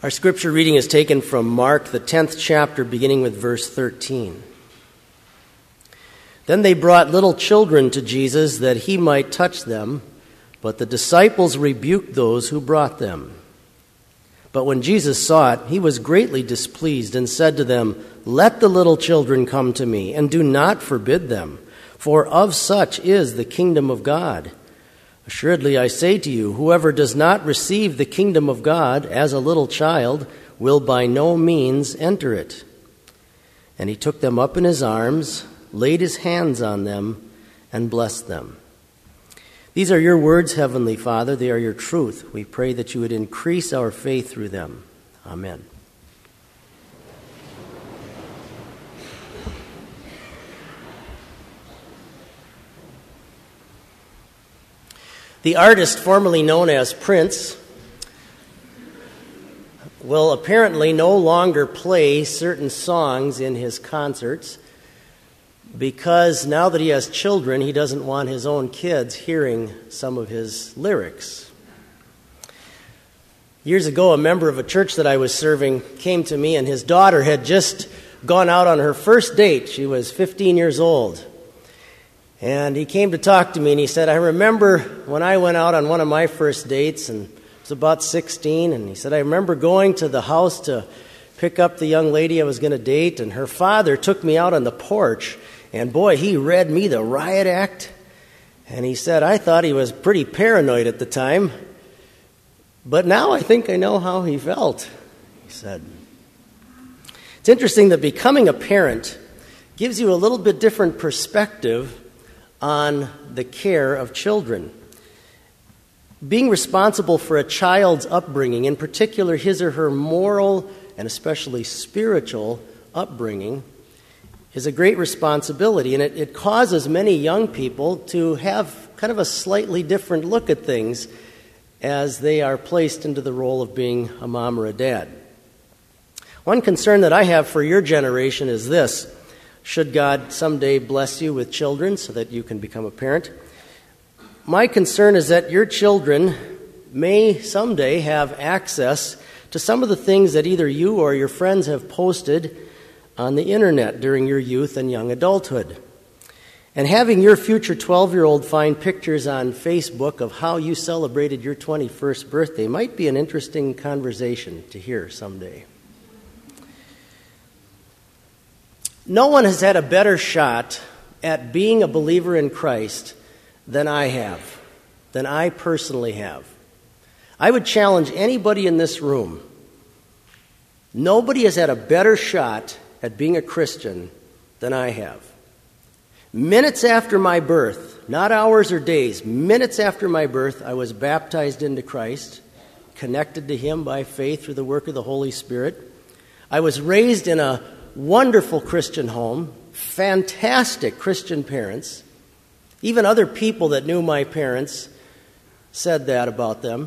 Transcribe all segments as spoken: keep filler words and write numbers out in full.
Our scripture reading is taken from Mark, the tenth chapter, beginning with verse thirteen. Then they brought little children to Jesus that he might touch them, but the disciples rebuked those who brought them. But when Jesus saw it, he was greatly displeased and said to them, "Let the little children come to me, and do not forbid them, for of such is the kingdom of God. Assuredly, I say to you, whoever does not receive the kingdom of God as a little child will by no means enter it." And he took them up in his arms, laid his hands on them, and blessed them. These are your words, Heavenly Father. They are your truth. We pray that you would increase our faith through them. Amen. The artist formerly known as Prince will apparently no longer play certain songs in his concerts because now that he has children, he doesn't want his own kids hearing some of his lyrics. Years ago, a member of a church that I was serving came to me, and his daughter had just gone out on her first date. She was fifteen years old. And he came to talk to me, and he said, "I remember when I went out on one of my first dates, and I was about sixteen, and he said, I remember going to the house to pick up the young lady I was going to date, and her father took me out on the porch, and boy, he read me the riot act." And he said, "I thought he was pretty paranoid at the time, but now I think I know how he felt," he said. It's interesting that becoming a parent gives you a little bit different perspective on the care of children. Being responsible for a child's upbringing, in particular his or her moral and especially spiritual upbringing, is a great responsibility, and it, it causes many young people to have kind of a slightly different look at things as they are placed into the role of being a mom or a dad. One concern that I have for your generation is this: should God someday bless you with children so that you can become a parent, my concern is that your children may someday have access to some of the things that either you or your friends have posted on the internet during your youth and young adulthood. And having your future twelve-year-old find pictures on Facebook of how you celebrated your twenty-first birthday might be an interesting conversation to hear someday. No one has had a better shot at being a believer in Christ than I have, than I personally have. I would challenge anybody in this room. Nobody has had a better shot at being a Christian than I have. Minutes after my birth, not hours or days, minutes after my birth, I was baptized into Christ, connected to Him by faith through the work of the Holy Spirit. I was raised in a wonderful Christian home, fantastic Christian parents. Even other people that knew my parents said that about them.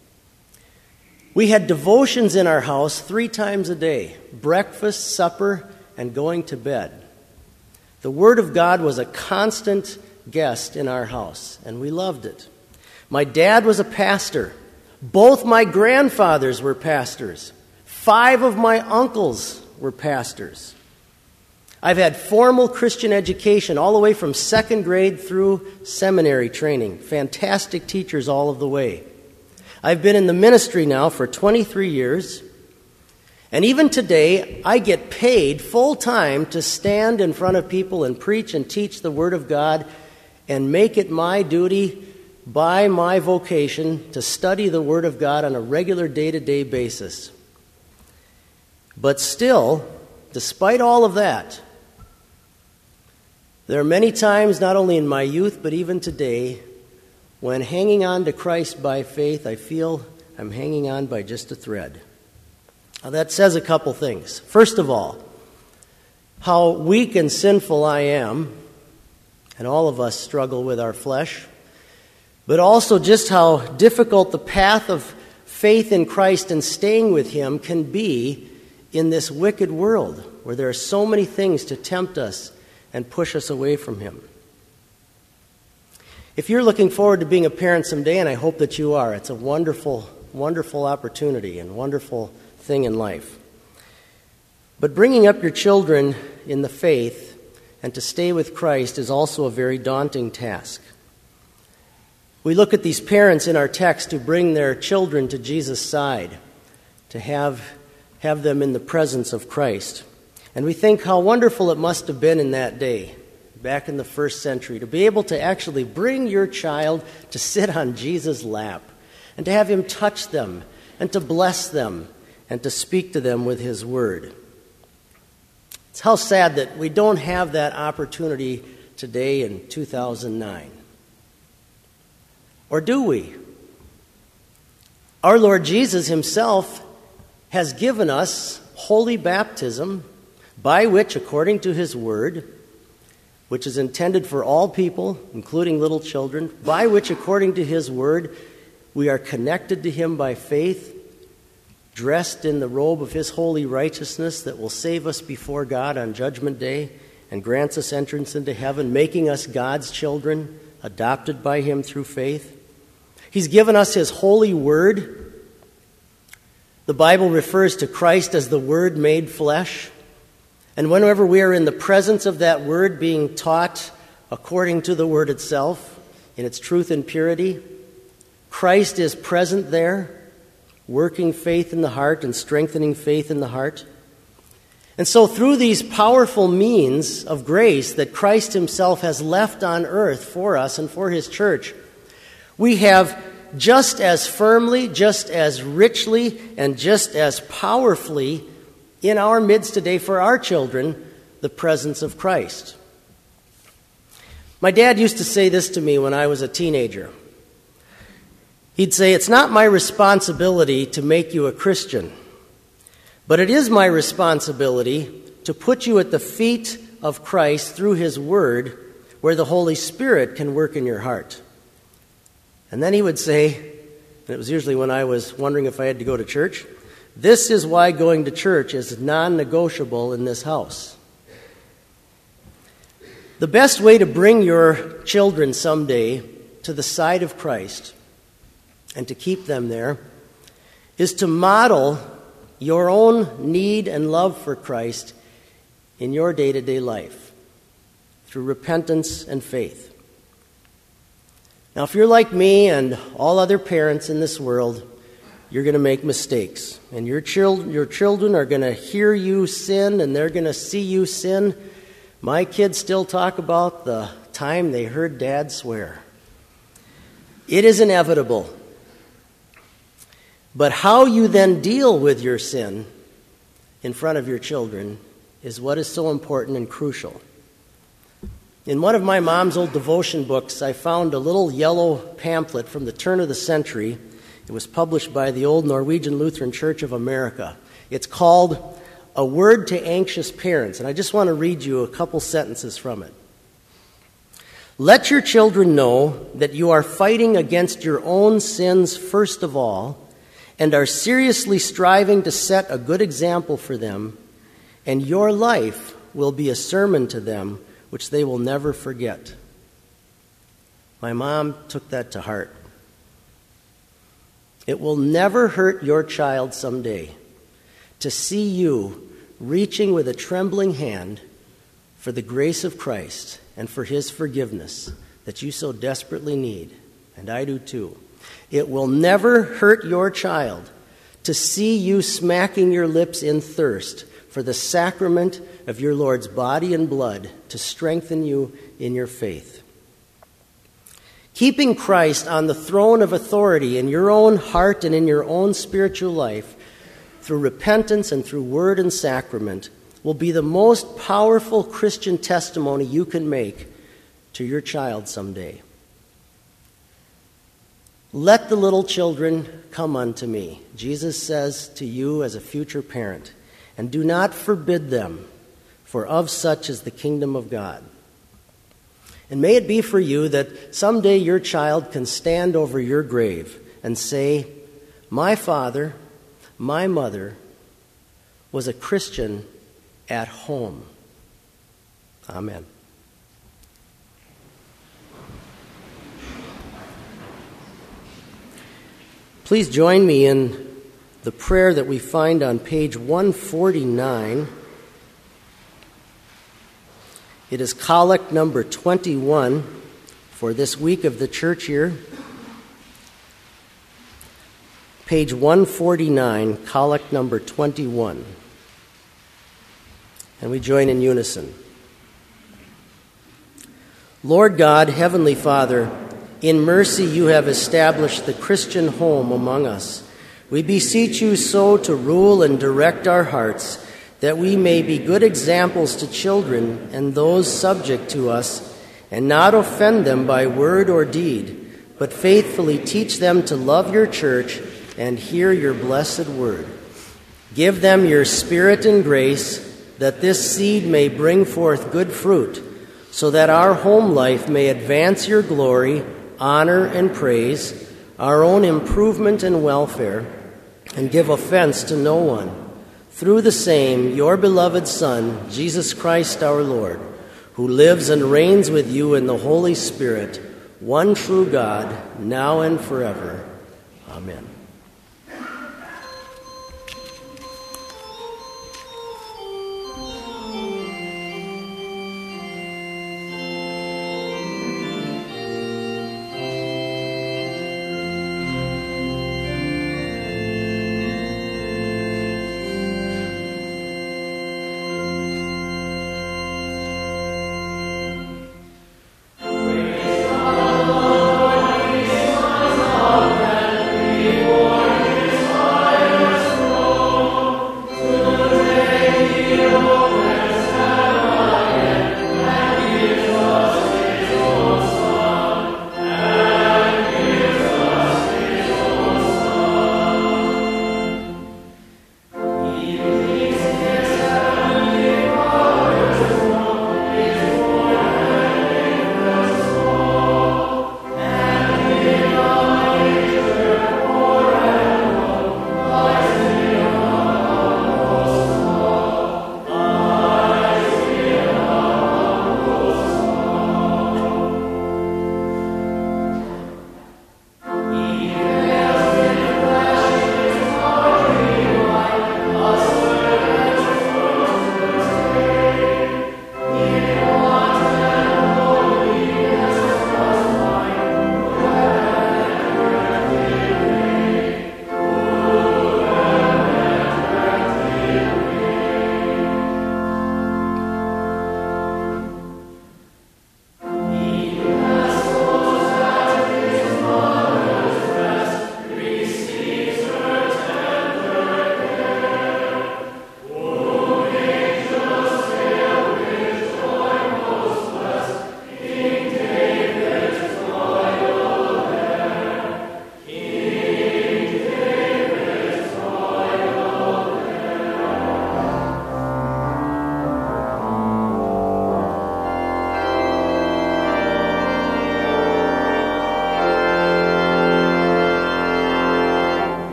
We had devotions in our house three times a day: breakfast, supper, and going to bed. The Word of God was a constant guest in our house, and we loved it. My dad was a pastor. Both my grandfathers were pastors. Five of my uncles were pastors. I've had formal Christian education all the way from second grade through seminary training. Fantastic teachers all of the way. I've been in the ministry now for twenty-three years, and even today I get paid full-time to stand in front of people and preach and teach the Word of God and make it my duty by my vocation to study the Word of God on a regular day-to-day basis. But still, despite all of that, there are many times, not only in my youth, but even today, when hanging on to Christ by faith, I feel I'm hanging on by just a thread. Now, that says a couple things. First of all, how weak and sinful I am, and all of us struggle with our flesh, but also just how difficult the path of faith in Christ and staying with Him can be in this wicked world where there are so many things to tempt us and push us away from Him. If you're looking forward to being a parent someday, and I hope that you are, it's a wonderful, wonderful opportunity and wonderful thing in life. But bringing up your children in the faith and to stay with Christ is also a very daunting task. We look at these parents in our text who bring their children to Jesus' side, to have, have them in the presence of Christ. And we think how wonderful it must have been in that day, back in the first century, to be able to actually bring your child to sit on Jesus' lap and to have him touch them and to bless them and to speak to them with his word. It's how sad that we don't have that opportunity today in two thousand nine. Or do we? Our Lord Jesus himself has given us holy baptism, by which, according to his word, which is intended for all people, including little children, by which, according to his word, we are connected to him by faith, dressed in the robe of his holy righteousness that will save us before God on Judgment Day and grants us entrance into heaven, making us God's children, adopted by him through faith. He's given us his holy word. The Bible refers to Christ as the Word made flesh. And whenever we are in the presence of that word being taught according to the word itself, in its truth and purity, Christ is present there, working faith in the heart and strengthening faith in the heart. And so through these powerful means of grace that Christ himself has left on earth for us and for his church, we have just as firmly, just as richly, and just as powerfully in our midst today for our children, the presence of Christ. My dad used to say this to me when I was a teenager. He'd say, "It's not my responsibility to make you a Christian, but it is my responsibility to put you at the feet of Christ through his word, where the Holy Spirit can work in your heart." And then he would say, and it was usually when I was wondering if I had to go to church, "This is why going to church is non-negotiable in this house." The best way to bring your children someday to the side of Christ and to keep them there is to model your own need and love for Christ in your day-to-day life through repentance and faith. Now, if you're like me and all other parents in this world, you're going to make mistakes. And your, chil- your children are going to hear you sin, and they're going to see you sin. My kids still talk about the time they heard Dad swear. It is inevitable. But how you then deal with your sin in front of your children is what is so important and crucial. In one of my mom's old devotion books, I found a little yellow pamphlet from the turn of the century. It was published by the Old Norwegian Lutheran Church of America. It's called A Word to Anxious Parents, and I just want to read you a couple sentences from it. "Let your children know that you are fighting against your own sins first of all, and are seriously striving to set a good example for them, and your life will be a sermon to them which they will never forget." My mom took that to heart. It will never hurt your child someday to see you reaching with a trembling hand for the grace of Christ and for his forgiveness that you so desperately need, and I do too. It will never hurt your child to see you smacking your lips in thirst for the sacrament of your Lord's body and blood to strengthen you in your faith. Keeping Christ on the throne of authority in your own heart and in your own spiritual life through repentance and through word and sacrament will be the most powerful Christian testimony you can make to your child someday. "Let the little children come unto me," Jesus says to you as a future parent, "and do not forbid them, for of such is the kingdom of God." And may it be for you that someday your child can stand over your grave and say, "My father, my mother was a Christian at home." Amen. Please join me in the prayer that we find on page one forty-nine. It is collect number twenty-one for this week of the church year. Page one forty-nine, collect number twenty-one. And we join in unison. Lord God, Heavenly Father, in mercy you have established the Christian home among us. We beseech you so to rule and direct our hearts, that we may be good examples to children and those subject to us, and not offend them by word or deed, but faithfully teach them to love your church and hear your blessed word. Give them your spirit and grace, that this seed may bring forth good fruit, so that our home life may advance your glory, honor, and praise, our own improvement and welfare, and give offense to no one. Through the same, your beloved Son, Jesus Christ our Lord, who lives and reigns with you in the Holy Spirit, one true God, now and forever. Amen.